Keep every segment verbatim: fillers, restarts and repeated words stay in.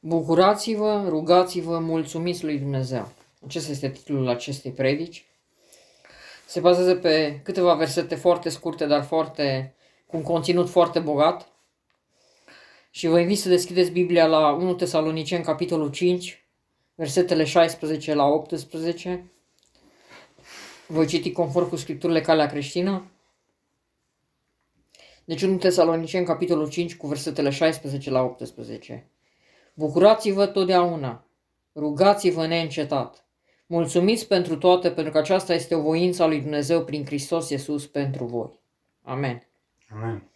Bucurați-vă, rugați-vă, mulțumiți lui Dumnezeu. Acesta este titlul acestei predici. Se bazează pe câteva versete foarte scurte, dar foarte, cu un conținut foarte bogat. Și vă invit să deschideți Biblia la unu Tesaloniceni, capitolul cinci, versetele șaisprezece la optsprezece. Voi citi conform cu Scripturile Calea Creștină. Deci unu Tesaloniceni, capitolul cinci, cu versetele șaisprezece la optsprezece. Bucurați-vă totdeauna, rugați-vă neîncetat, mulțumiți pentru toate, pentru că aceasta este o voință a lui Dumnezeu prin Hristos Iisus pentru voi. Amen. Amen.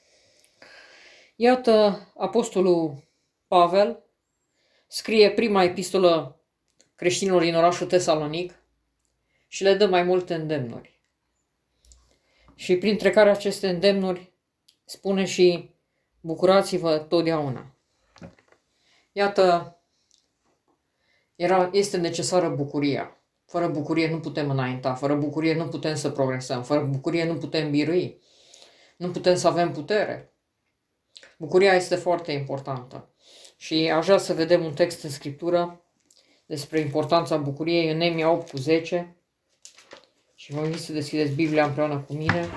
Iată, apostolul Pavel scrie prima epistolă creștinilor din orașul Tesalonic și le dă mai multe îndemnuri. Și printre care aceste îndemnuri spune și bucurați-vă totdeauna. Iată, era, este necesară bucuria. Fără bucurie nu putem înainta, fără bucurie nu putem să progresăm, fără bucurie nu putem birui, nu putem să avem putere. Bucuria este foarte importantă. Și aș vrea să vedem un text în Scriptură despre importanța bucuriei în Neemia opt cu zece. Și vă invit să deschideți Biblia împreună cu mine.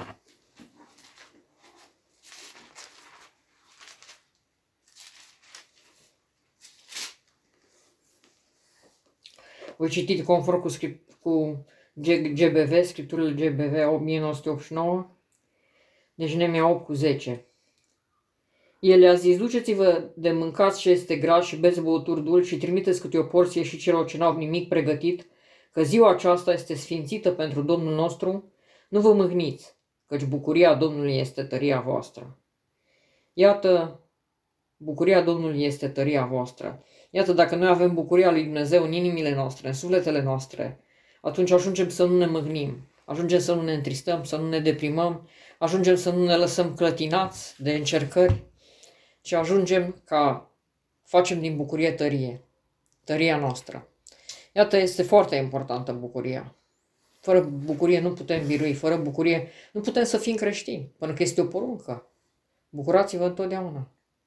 Voi citi conform cu, script, cu G B V, Scripturile G B V o mie nouă sute optzeci și nouă, deci Neemia opt cu zece. El a zis, duceți-vă de mâncați ce este gras și beți băuturi dulci și trimiteți câte o porție și celor ce n-au nimic pregătit, că ziua aceasta este sfințită pentru Domnul nostru, nu vă mâhniți, căci bucuria Domnului este tăria voastră. Iată, bucuria Domnului este tăria voastră. Iată, dacă noi avem bucuria lui Dumnezeu în inimile noastre, în sufletele noastre, atunci ajungem să nu ne mâhnim, ajungem să nu ne întristăm, să nu ne deprimăm, ajungem să nu ne lăsăm clătinați de încercări, ci ajungem ca facem din bucurie tărie, tăria noastră. Iată, este foarte importantă bucuria. Fără bucurie nu putem birui, fără bucurie nu putem să fim creștini, pentru că este o poruncă. Bucurați-vă întotdeauna.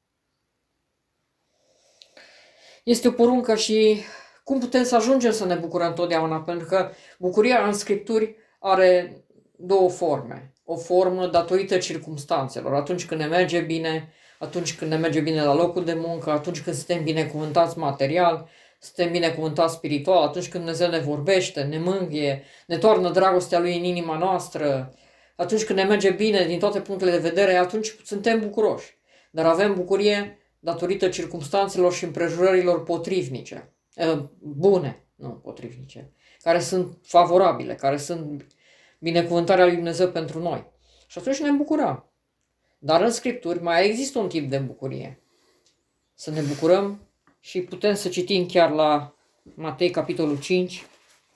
Este o poruncă și cum putem să ajungem să ne bucurăm întotdeauna? Pentru că bucuria în Scripturi are două forme. O formă datorită circumstanțelor. Atunci când ne merge bine, atunci când ne merge bine la locul de muncă, atunci când suntem binecuvântați material, suntem binecuvântați spiritual, atunci când Dumnezeu ne vorbește, ne mângâie, ne toarnă dragostea Lui în inima noastră, atunci când ne merge bine din toate punctele de vedere, atunci suntem bucuroși. Dar avem bucurie datorită circumstanțelor și împrejurărilor potrivnice, bune, nu potrivnice, care sunt favorabile, care sunt binecuvântarea lui Dumnezeu pentru noi. Și atunci ne bucurăm. Dar în Scripturi mai există un tip de bucurie. Să ne bucurăm și putem să citim chiar la Matei, capitolul cinci.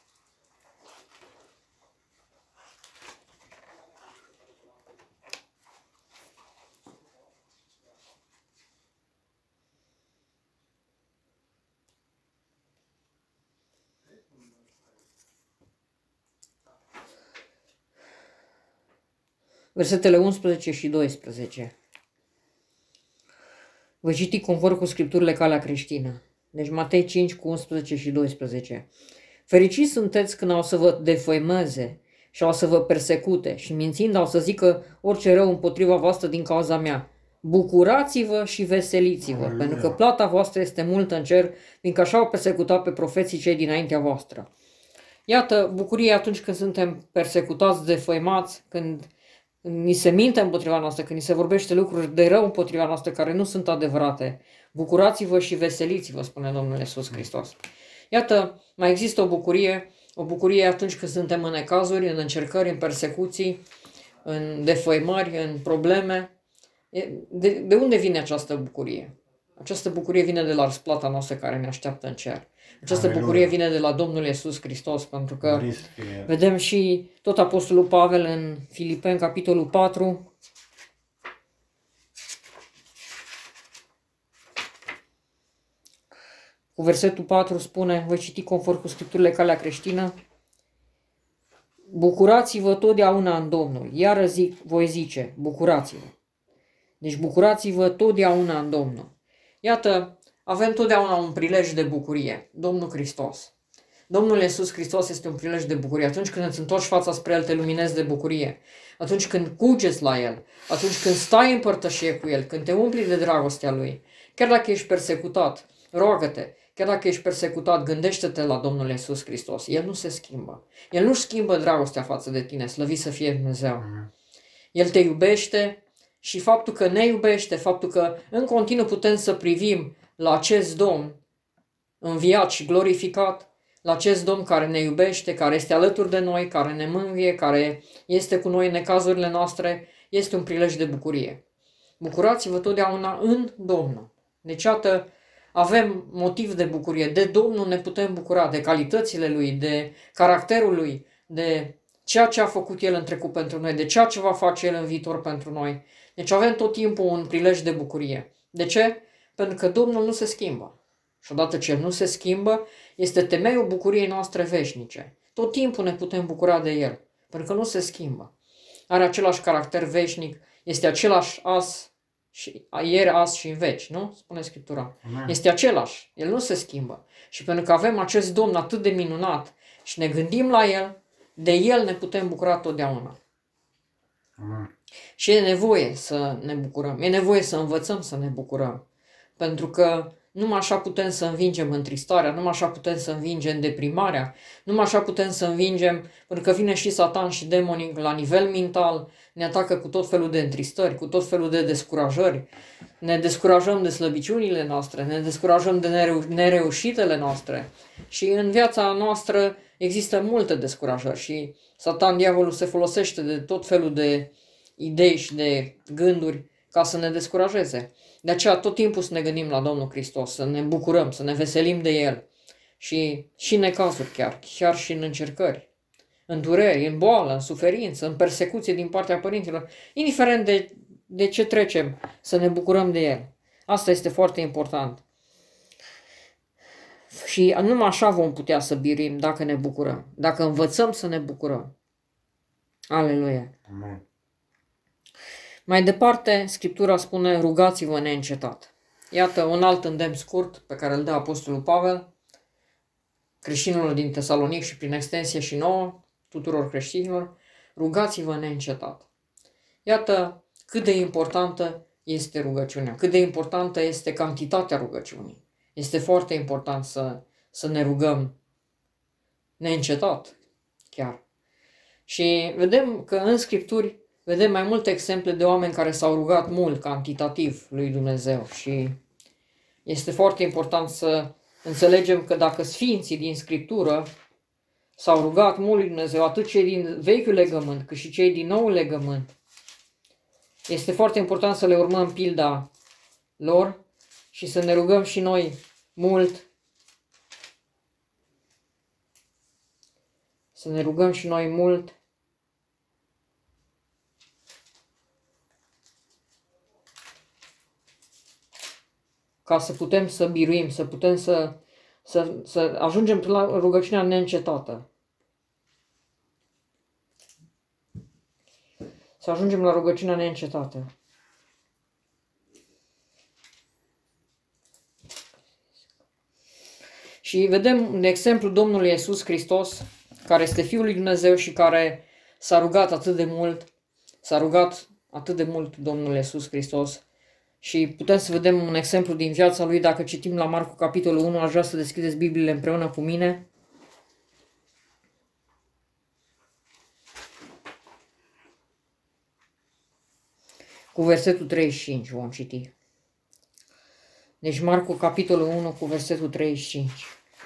Versetele unsprezece și doisprezece. Voi citi conform cu Scripturile Calea Creștină. Deci Matei cinci cu unsprezece și doisprezece. Fericiți sunteți când au să vă defăimeze și au să vă persecute și mințind au să zică orice rău împotriva voastră din cauza mea. Bucurați-vă și veseliți-vă, Aleluia. Pentru că plata voastră este multă în cer, fiindcă așa au persecutat pe profeții cei dinaintea voastră. Iată, bucurie atunci când suntem persecutați, defăimați, când ni se minte împotriva noastră, când ni se vorbește lucruri de rău împotriva noastră care nu sunt adevărate. Bucurați-vă și veseliți-vă, spune Domnul Iisus Hristos. Iată, mai există o bucurie, o bucurie atunci când suntem în necazuri, în încercări, în persecuții, în defăimări, în probleme. De, de unde vine această bucurie? Această bucurie vine de la răsplata noastră care ne așteaptă în cer. Această Aleluia. Bucurie vine de la Domnul Iisus Hristos, pentru că vedem și tot Apostolul Pavel în Filipeni, capitolul patru, cu versetul patru spune, voi citi conform cu Scripturile Calea Creștină, bucurați-vă totdeauna în Domnul. Iară zic, voi zice, bucurați-vă. Deci bucurați-vă totdeauna în Domnul. Iată, avem totdeauna un prilej de bucurie, Domnul Hristos. Domnul Iisus Hristos este un prilej de bucurie. Atunci când îți întorci fața spre El, te luminezi de bucurie. Atunci când cugeți la El, atunci când stai în părtășie cu El, când te umpli de dragostea Lui, chiar dacă ești persecutat, roagă-te. Chiar dacă ești persecutat, gândește-te la Domnul Iisus Hristos. El nu se schimbă. El nu schimbă dragostea față de tine, slăvit să fie Dumnezeu. El te iubește și faptul că ne iubește, faptul că în continuu putem să privim la acest Domn înviat și glorificat, la acest Domn care ne iubește, care este alături de noi, care ne mângâie, care este cu noi în necazurile noastre, este un prilej de bucurie. Bucurați-vă totdeauna în Domnul. Deci, iată, avem motiv de bucurie. De Domnul ne putem bucura, de calitățile Lui, de caracterul Lui, de ceea ce a făcut El în trecut pentru noi, de ceea ce va face El în viitor pentru noi. Deci avem tot timpul un prilej de bucurie. De ce? Pentru că Domnul nu se schimbă. Și odată ce El nu se schimbă, este temeiul bucuriei noastre veșnice. Tot timpul ne putem bucura de El, pentru că nu se schimbă. Are același caracter veșnic, este același as și ieri, azi și în veci, nu? Spune Scriptura. Amen. Este același, El nu se schimbă. Și pentru că avem acest Domn atât de minunat și ne gândim la El, de El ne putem bucura totdeauna. Amen. Și e nevoie să ne bucurăm, e nevoie să învățăm să ne bucurăm. Pentru că numai așa putem să învingem întristarea, numai așa putem să învingem deprimarea, numai așa putem să învingem, pentru că vine și Satan și demonii la nivel mental, ne atacă cu tot felul de întristări, cu tot felul de descurajări, ne descurajăm de slăbiciunile noastre, ne descurajăm de nereu- nereușitele noastre și în viața noastră există multe descurajări și Satan, diavolul, se folosește de tot felul de idei și de gânduri ca să ne descurajeze. De aceea tot timpul să ne gândim la Domnul Hristos, să ne bucurăm, să ne veselim de El. Și, și în necazuri chiar, chiar și în încercări, în dureri, în boală, în suferință, în persecuție din partea părinților, indiferent de, de ce trecem, să ne bucurăm de El. Asta este foarte important. Și numai așa vom putea să biruim dacă ne bucurăm, dacă învățăm să ne bucurăm. Aleluia! Amen. Mai departe, Scriptura spune, rugați-vă neîncetat. Iată un alt îndemn scurt pe care îl dă Apostolul Pavel, creștinilor din Tesalonic și prin extensie și nouă, tuturor creștinilor, rugați-vă neîncetat. Iată cât de importantă este rugăciunea, cât de importantă este cantitatea rugăciunii. Este foarte important să, să ne rugăm neîncetat, chiar. Și vedem că în Scripturi vedem mai multe exemple de oameni care s-au rugat mult, cantitativ, lui Dumnezeu. Și este foarte important să înțelegem că dacă sfinții din Scriptură s-au rugat mult lui Dumnezeu, atât cei din Vechiul Legământ, cât și cei din Noul Legământ, este foarte important să le urmăm pilda lor și să ne rugăm și noi mult. Să ne rugăm și noi mult. Ca să putem să biruim, să putem să, să, să ajungem la rugăciunea neîncetată. Să ajungem la rugăciunea neîncetată. Și vedem un exemplu Domnului Iisus Hristos, care este Fiul lui Dumnezeu și care s-a rugat atât de mult, s-a rugat atât de mult Domnul Iisus Hristos. Și putem să vedem un exemplu din viața lui dacă citim la Marcu capitolul unu, aș vrea să deschideți Bibliile împreună cu mine. Cu versetul treizeci și cinci vom citi. Deci Marcu capitolul unu cu versetul treizeci și cinci.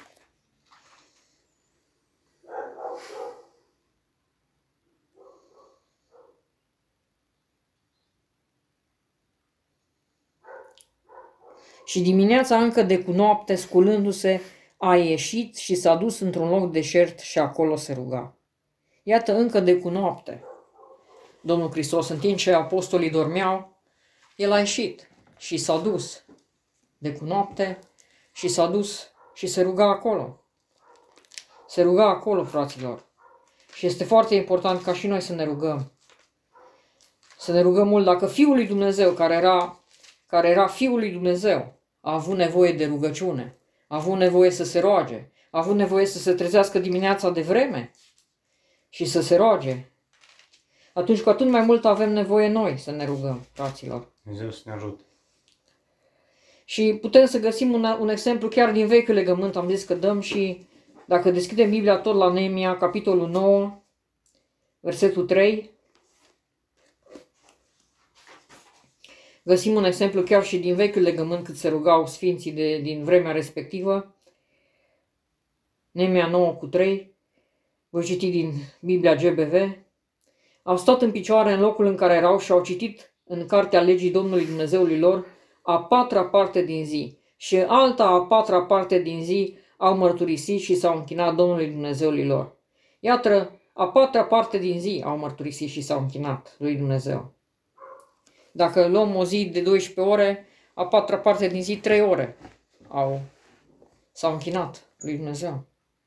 Și dimineața încă de cu noapte, sculându-se, a ieșit și s-a dus într-un loc deșert și acolo se ruga. Iată încă de cu noapte. Domnul Hristos, în timp ce apostolii dormeau, El a ieșit și s-a dus de cu noapte și s-a dus și se ruga acolo. Se ruga acolo, fraților. Și este foarte important ca și noi să ne rugăm. Să ne rugăm mult. Dacă Fiul lui Dumnezeu, care era, care era Fiul lui Dumnezeu, a avut nevoie de rugăciune, a avut nevoie să se roage, a avut nevoie să se trezească dimineața de vreme și să se roage. Atunci cu atât mai mult avem nevoie noi să ne rugăm, fraților. Dumnezeu să ne ajute. Și putem să găsim un, un exemplu chiar din Vechiul Legământ, am zis că dăm și, dacă deschidem Biblia tot la Neemia, capitolul nouă, versetul trei, găsim un exemplu chiar și din Vechiul Legământ cât se rugau sfinții de, din vremea respectivă. Neemia nouă cu trei, voi citi din Biblia G B V. Au stat în picioare în locul în care erau și au citit în cartea legii Domnului Dumnezeului lor a patra parte din zi și alta a patra parte din zi au mărturisit și s-au închinat Domnului Dumnezeului lor. Iată, a patra parte din zi au mărturisit și s-au închinat lui Dumnezeu. Dacă luăm o zi de douăsprezece ore, a patra parte din zi, trei ore au, s-au închinat lui Dumnezeu.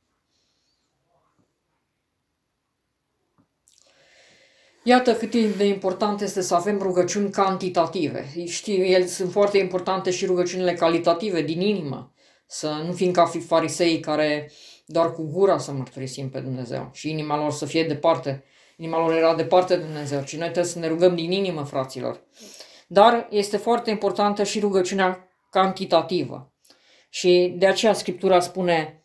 Iată cât de important este să avem rugăciuni cantitative. Știu, ele sunt foarte importante și rugăciunile calitative, din inimă. Să nu fim ca farisei care doar cu gura să mărturisim pe Dumnezeu și inima lor să fie departe. Inima lor era departe de Dumnezeu, ci noi trebuie să ne rugăm din inimă, fraților. Dar este foarte importantă și rugăciunea cantitativă. Și de aceea Scriptura spune,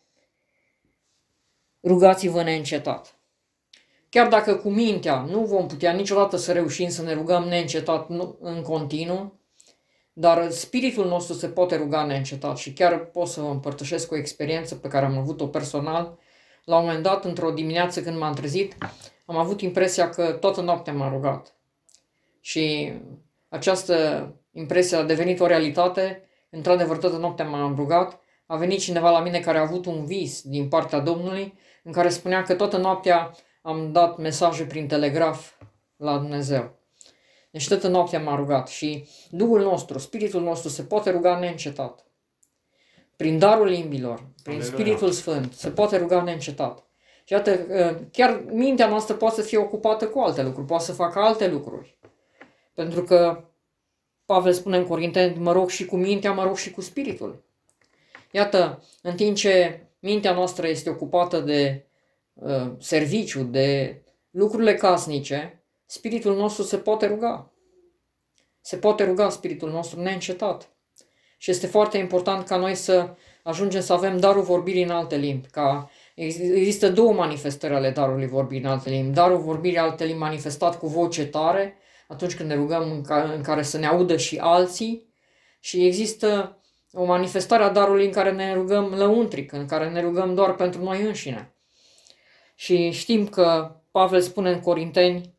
rugați-vă neîncetat. Chiar dacă cu mintea nu vom putea niciodată să reușim să ne rugăm neîncetat în continuu, dar spiritul nostru se poate ruga neîncetat și chiar pot să vă împărtășesc o experiență pe care am avut-o personal. La un moment dat, într-o dimineață când m-am trezit, am avut impresia că toată noaptea m-am rugat. Și această impresie a devenit o realitate, într-adevăr toată noaptea m-am rugat. A venit cineva la mine care a avut un vis din partea Domnului, în care spunea că toată noaptea am dat mesaje prin telegraf la Dumnezeu. Deci toată noaptea m-am rugat și Duhul nostru, spiritul nostru se poate ruga neîncetat. Prin darul limbilor, prin Aleluia. Spiritul Sfânt, se poate ruga neîncetat. Și iată, chiar mintea noastră poate să fie ocupată cu alte lucruri, poate să facă alte lucruri. Pentru că Pavel spune în Corinteni, mă rog și cu mintea, mă rog și cu spiritul. Iată, în timp ce mintea noastră este ocupată de uh, serviciu, de lucrurile casnice, spiritul nostru se poate ruga. Se poate ruga spiritul nostru neîncetat. Și este foarte important ca noi să ajungem să avem darul vorbirii în alte limbi. Ca există două manifestări ale darului vorbirii în alte limbi. Darul vorbirii în alte limbi manifestat cu voce tare, atunci când ne rugăm în care, în care să ne audă și alții. Și există o manifestare a darului în care ne rugăm lăuntric, în care ne rugăm doar pentru noi înșine. Și știm că Pavel spune în Corinteni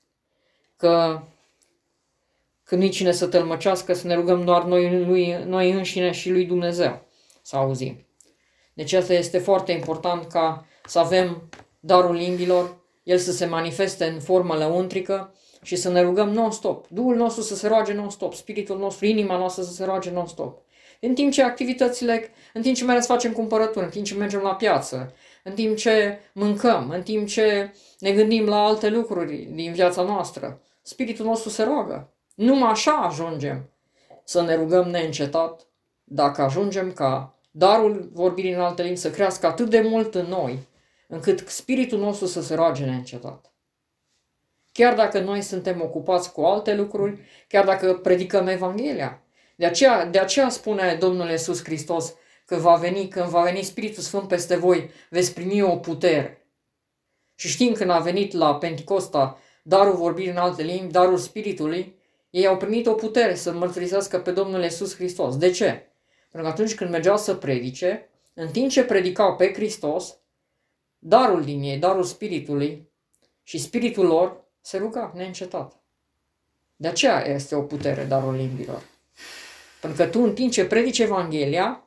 că când nici cine să tălmăcească, să ne rugăm doar noi, lui, noi înșine și lui Dumnezeu să auzim. Deci asta este foarte important ca să avem darul limbilor, el să se manifeste în formă lăuntrică și să ne rugăm non-stop. Duhul nostru să se roage non-stop, spiritul nostru, inima noastră să se roage non-stop. În timp ce activitățile, în timp ce mergem să facem cumpărături, în timp ce mergem la piață, în timp ce mâncăm, în timp ce ne gândim la alte lucruri din viața noastră, spiritul nostru se roagă. Numai așa ajungem să ne rugăm neîncetat, dacă ajungem ca darul vorbirii în alte limbi să crească atât de mult în noi, încât spiritul nostru să se roage neîncetat. Chiar dacă noi suntem ocupați cu alte lucruri, chiar dacă predicăm Evanghelia. De aceea, de aceea spune Domnul Iisus Hristos că va veni, când va veni Spiritul Sfânt peste voi, veți primi o putere. Și știm când a venit la Pentecosta darul vorbirii în alte limbi, darul Spiritului, ei au primit o putere să mărturisească pe Domnul Iisus Hristos. De ce? Pentru că atunci când mergeau să predice, în timp ce predicau pe Hristos, darul din ei, darul Spiritului și Spiritul lor se ruga neîncetat. De aceea este o putere darul limbilor. Pentru că tu în timp ce predici Evanghelia,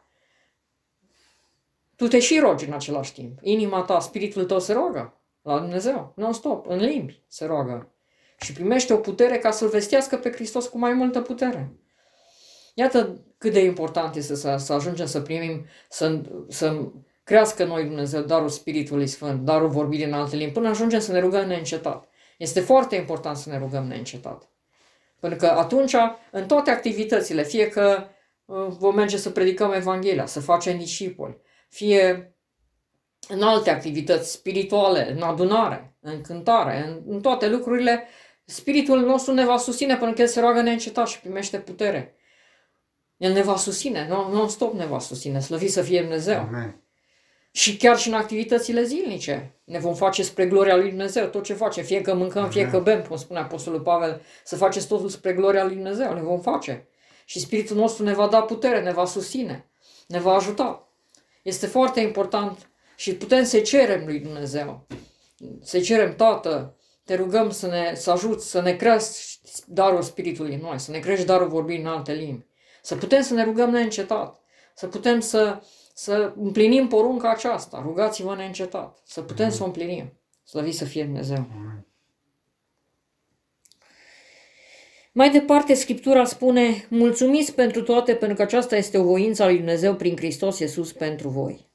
tu te și rogi în același timp. Inima ta, spiritul tău se roagă la Dumnezeu, non-stop, în limbi se roagă. Și primește o putere ca să-L vestească pe Hristos cu mai multă putere. Iată cât de important este să, să ajungem să primim, să, să crească noi Dumnezeu darul Spiritului Sfânt, darul vorbirii în alte limbi, până ajungem să ne rugăm neîncetat. Este foarte important să ne rugăm neîncetat. Pentru că atunci, în toate activitățile, fie că vom merge să predicăm Evanghelia, să facem discipoli, fie în alte activități spirituale, în adunare, în cântare, în, în toate lucrurile, Spiritul nostru ne va susține până când El se roagă neîncetat și primește putere. El ne va susține, non-stop ne va susține, slăvit să fie Dumnezeu. Amen. Și chiar și în activitățile zilnice ne vom face spre gloria lui Dumnezeu, tot ce facem, fie că mâncăm, fie că bem, cum spune Apostolul Pavel, să faceți totul spre gloria lui Dumnezeu, ne vom face. Și Spiritul nostru ne va da putere, ne va susține, ne va ajuta. Este foarte important și putem să cerem lui Dumnezeu, să cerem, Tată, te rugăm să ne să ajuți, să ne crească darul Spiritului în noi, să ne crești darul vorbirii în alte limbi, să putem să ne rugăm neîncetat, să putem să, să împlinim porunca aceasta, rugați-vă neîncetat, să putem să o împlinim. Slăvit să fie Dumnezeu. Amen. Mai departe, Scriptura spune, mulțumiți pentru toate, pentru că aceasta este o voință a lui Dumnezeu prin Hristos Iisus pentru voi.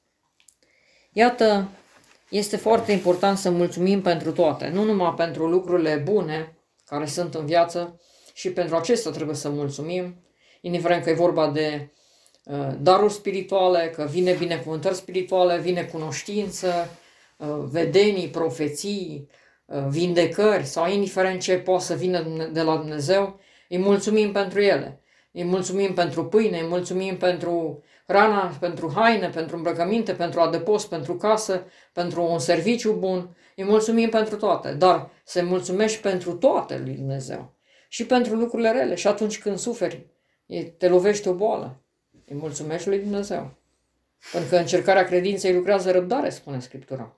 Iată, este foarte important să mulțumim pentru toate, nu numai pentru lucrurile bune care sunt în viață, și pentru acestea trebuie să mulțumim, indiferent că e vorba de uh, daruri spirituale, că vine binecuvântări spirituale, vine cunoștință, uh, vedenii, profeții, uh, vindecări sau indiferent ce poate să vină de la Dumnezeu, îi mulțumim pentru ele. Îi mulțumim pentru pâine, îi mulțumim pentru hrana, pentru haine, pentru îmbrăcăminte, pentru adăpost, pentru casă, pentru un serviciu bun. Îi mulțumim pentru toate, dar să-i mulțumești pentru toate lui Dumnezeu. Și pentru lucrurile rele. Și atunci când suferi, te lovește o boală, îi mulțumești lui Dumnezeu. Pentru că încercarea credinței lucrează răbdare, spune Scriptura.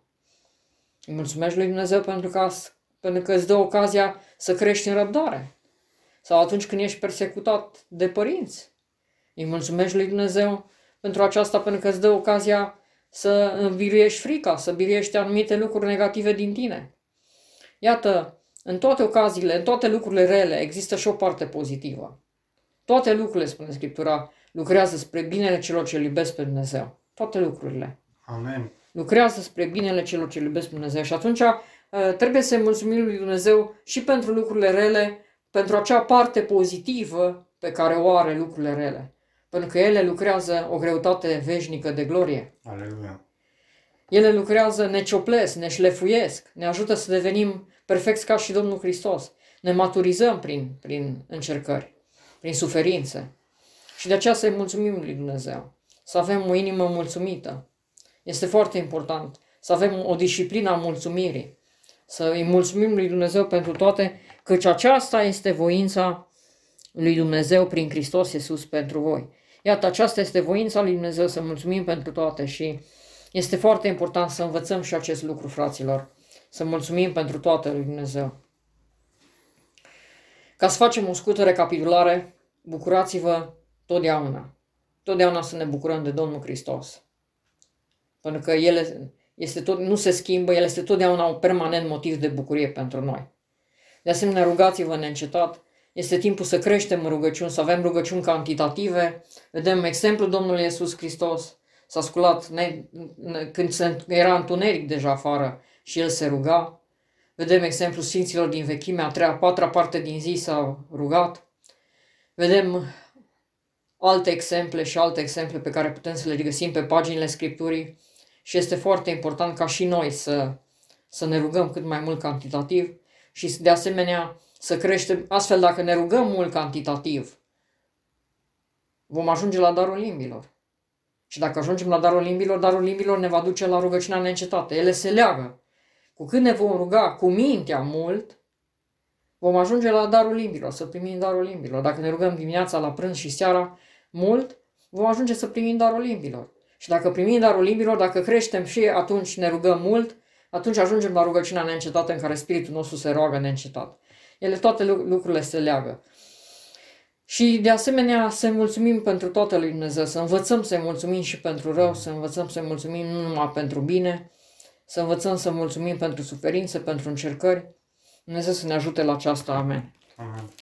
Îi mulțumești lui Dumnezeu pentru că, pentru că îți dă ocazia să crești în răbdare. Sau atunci când ești persecutat de părinți, îi mulțumești lui Dumnezeu pentru aceasta, pentru că îți dă ocazia să înviruiești frica, să biruiești anumite lucruri negative din tine. Iată, în toate ocaziile, în toate lucrurile rele, există și o parte pozitivă. Toate lucrurile, spune Scriptura, lucrează spre binele celor ce iubesc pe Dumnezeu. Toate lucrurile. Amen. Lucrează spre binele celor ce iubesc pe Dumnezeu. Și atunci trebuie să mulțumim lui Dumnezeu și pentru lucrurile rele, pentru acea parte pozitivă pe care o are lucrurile rele. Pentru că ele lucrează o greutate veșnică de glorie. Aleluia. Ele lucrează, ne cioplesc, ne șlefuiesc, ne ajută să devenim perfecți ca și Domnul Hristos. Ne maturizăm prin, prin încercări, prin suferințe. Și de aceea să-i mulțumim lui Dumnezeu. Să avem o inimă mulțumită. Este foarte important să avem o disciplină a mulțumirii. Să îi mulțumim lui Dumnezeu pentru toate, căci aceasta este voința lui Dumnezeu prin Hristos Iisus pentru voi. Iată, aceasta este voința lui Dumnezeu, să mulțumim pentru toate și este foarte important să învățăm și acest lucru, fraților. Să mulțumim pentru toate lui Dumnezeu. Ca să facem o scurtă recapitulare, bucurați-vă totdeauna. Totdeauna să ne bucurăm de Domnul Hristos. Pentru că El este tot, nu se schimbă, El este totdeauna un permanent motiv de bucurie pentru noi. De asemenea, rugați-vă neîncetat. Este timpul să creștem în rugăciuni, să avem rugăciuni cantitative. Vedem exemplul Domnului Iisus Hristos. S-a sculat ne, ne, când era întuneric deja afară și El se ruga. Vedem exemplul Sfinților din vechime, a treia, a patra parte din zi s-au rugat. Vedem alte exemple și alte exemple pe care putem să le găsim pe paginile Scripturii și este foarte important ca și noi să, să ne rugăm cât mai mult cantitativ și de asemenea să creștem. Astfel, dacă ne rugăm mult cantitativ, vom ajunge la darul limbilor. Și dacă ajungem la darul limbilor, darul limbilor ne va duce la rugăciunea neîncetată. Ele se leagă. Cu cât ne vom ruga cu mintea mult, vom ajunge la darul limbilor, să primim darul limbilor. Dacă ne rugăm dimineața, la prânz și seara mult, vom ajunge să primim darul limbilor. Și dacă primim darul limbilor, dacă creștem și atunci ne rugăm mult, atunci ajungem la rugăciunea neîncetată în care spiritul nostru se roagă neîncetat. Ele, toate lucrurile se leagă. Și de asemenea să-i mulțumim pentru toate lui Dumnezeu, să învățăm să-i mulțumim și pentru rău, să învățăm să-i mulțumim nu numai pentru bine, să învățăm să mulțumim pentru suferințe, pentru încercări. Dumnezeu să ne ajute la aceasta. Amen. Amen.